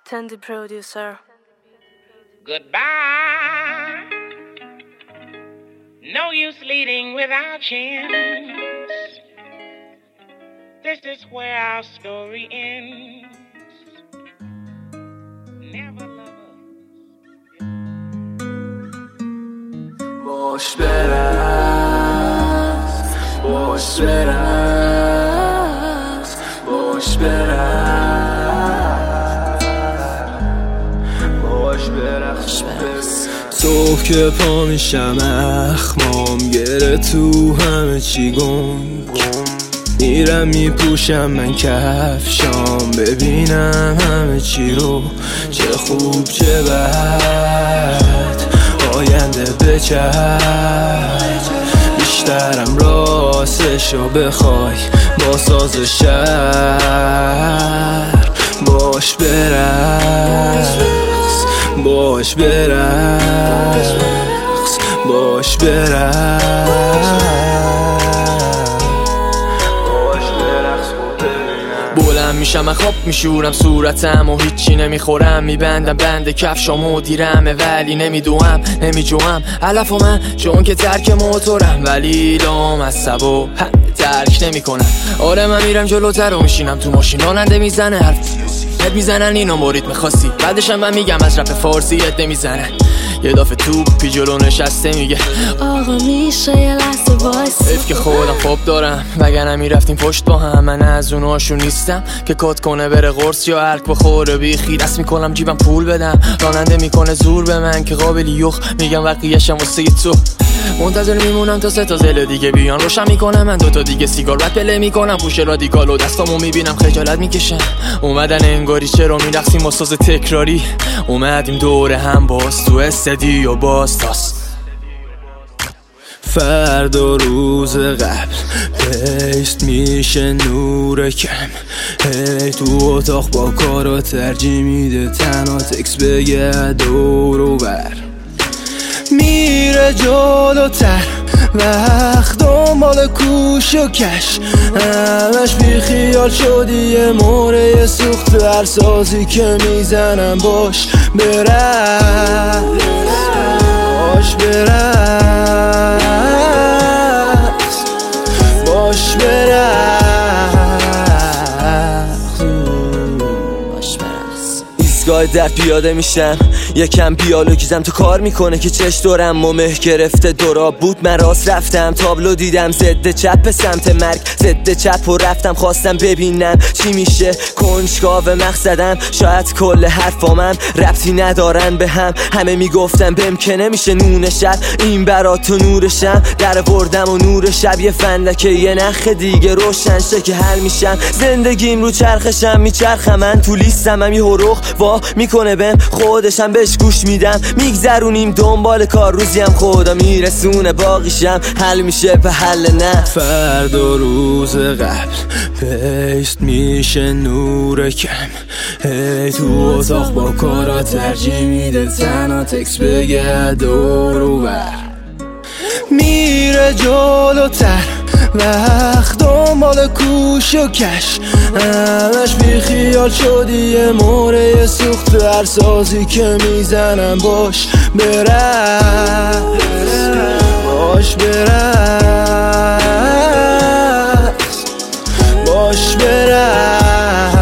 Tandy producer. Goodbye. No use leading without chance. This is where our story ends. Never lovers. باش برقص باش برقص باش برقص صبح که پا میشم اخمام گره تو همه چی گم میرم میپوشم من کفشام ببینم همه چی رو چه خوب چه بد آینده بچرد بیشترم راستشو بخوای با ساز شهر باش برقص باش برقص باش برقص بلند میشم من خواب میشورم صورتم و هیچی نمیخورم میبندم بند کفشامو دیرمه ولی نمیدوام نمیجوام علف و من چون که ترک موتورم ولی لام از سبو ترک نمیکنم آره من میرم جلوتر و میشینم تو ماشین راننده میزنه حرف میزنن اینو مورید میخواستی بعدشم من میگم از رپ فارسی یده میزنن یه دافه توپی جلو نشسته میگه آقا میشه یه لحظه وایسی حیف که خودم خواب دارم وگرنه میرفتیم پشت با هم من از اوناشون نیستم که کات کنه بره قرص یا الک بخوره بیخی دست میکنم جیبم پول بدم راننده میکنه زور به من که قابلی یخ میگم وقیهشم واسه تو منتظر میمونم تا 3 تا زل دیگه بیان روشن میکنم من 2 تا دیگه سیگار بعد پله میکنم پوش رادیکال و دستامو میبینم خجالت میکشم اومدن انگاری چرا میرقصیم با ساز تکراری اومدیم دور هم باز تو استدیو باز تاس فردا روز قبل پیست میشه نور کم هی تو اتاق با کارا ترجیح میده تنها تکس بگه دور و بر میره جلوتر وقت دنبال کوش و کش همش بی خیال شدی یه موره سوخت هر سازی که میزنم باش برقص باش برقص باش برقص ایستگاه در پیاده میشم یکم بیالوگیزم تو کار میکنه که چش دورم و مه گرفته دورا بود من راست رفتم تابلو دیدم ضد چپ به سمت مرگ ضد چپ و رفتم خواستم ببینم چی میشه کنجکاو مقصدم شاید کل حرفامم ربطی ندارن به هم همه میگفتم بهم که نمیشه نون شب این برا تو نورشم در بردم و نور شب یه فندکه یه نخ دیگه روشن شه که حل میشم زندگیم رو چرخشم میچرخم من تو لیستم یه هروخ وا میکنه بهم خودشم بهش گوش میدم میگذرونیم دنبال کار روزیم خدا میرسونه باقیشم حل میشه به حل نه فردا روز قبل پیست میشه نور کم هی تو اتاق با کارا ترجیح میده تنها تکس بگه دور و بر میره جلوتر وقت دنبال کوش و کش همش بی خیال شدی یه موره سوخت هر سازی که میزنم باش برقص باش برقص باش برقص